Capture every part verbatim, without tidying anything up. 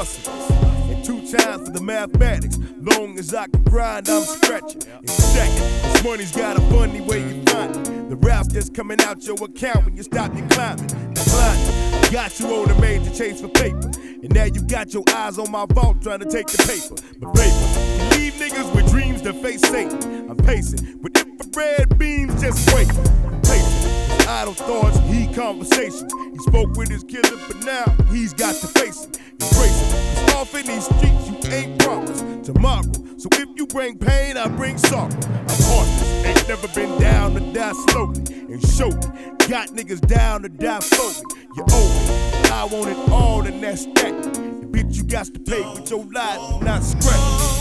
hustlers. And two times for the mathematics. Long as I can grind, I'm scratching and stacking. This money's got a funny way you find it. The routes that's coming out your account when you stop your climbing. Declining. Got you on a major chase for paper. And now you got your eyes on my vault trying to take the paper. But paper, you leave niggas with dreams to face Satan. I'm pacing with infrared beams, just wait. I'm pacing. His idle thoughts, he conversations. He spoke with his killer, but now he's got to face it. Embrace it. It's off in these streets, you ain't promised tomorrow. So if you bring pain, I bring sorrow. I'm heartless, ain't never been down to die slowly. And show me, got niggas down to die for me. You owe me, I want it all and that's that. The bitch you got to pay with your life and not scratch.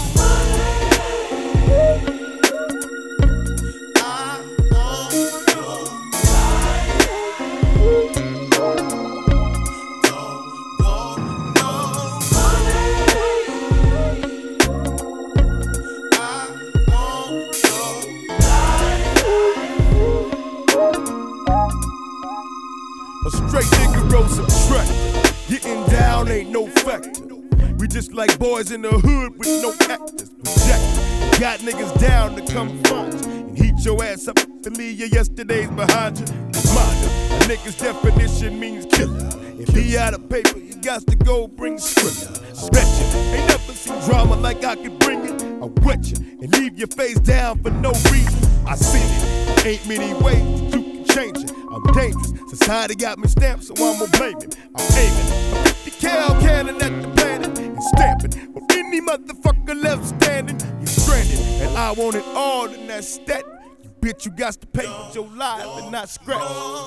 A straight nigga roll subtract. Getting down ain't no factor. We just like boys in the hood with no actors. Project. Got niggas down to come find you and heat your ass up to leave your yesterdays behind you. Reminder, a nigga's definition means killer. If he out of paper, he got to go bring script. Bet you ain't never seen drama like I could bring it. I wet you and leave your face down for no reason. I seen it. Ain't many ways that you can change it. I'm dangerous. Society got me stamped, so I'ma blame him. I'm aiming a fifty cal cannon at the planet and stamping. But any motherfucker left standing, you stranded. And I want it all, and that's that. You bitch, you got to pay with your life and not scratch.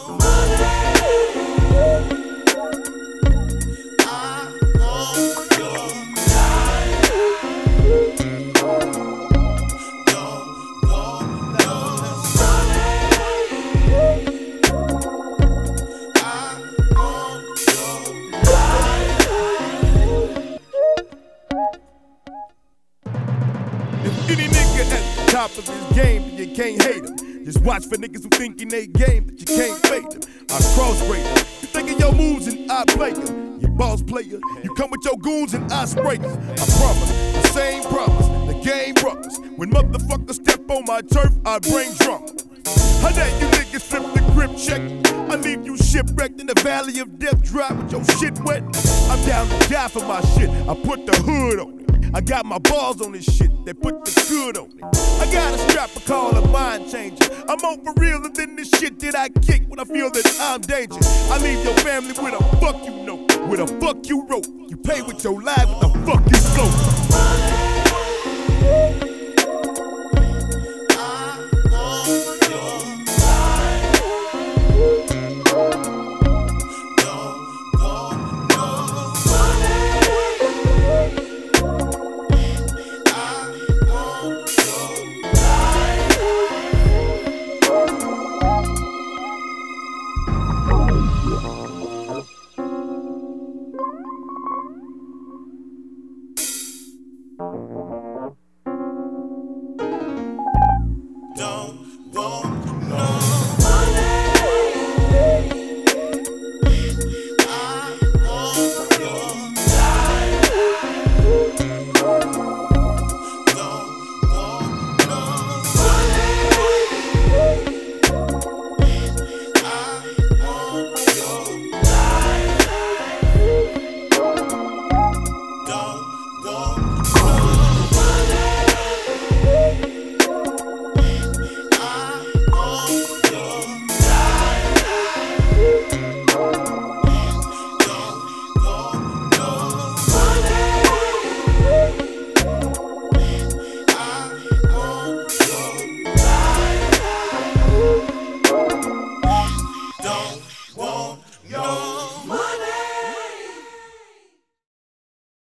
Any nigga at the top of his game, you can't hate him. Just watch for niggas who thinking they game, but you can't fade them. I cross-break them. You thinking your moves and I play them. You boss player, you come with your goons and I spray them. I promise, the same promise, the game ruckus. When motherfuckers step on my turf, I bring drama. How that you niggas flip the grip check? I leave you shipwrecked in the valley of death, dry with your shit wet. I'm down to die for my shit, I put the hood on it. I got my balls on this shit, they put the good on it. I got a strap I call a mind changer. I'm more for real than this shit that I kick when I feel that I'm dangerous. I leave your family with a fuck you know, with a fuck you wrote. You pay with your life, with the fuck you float.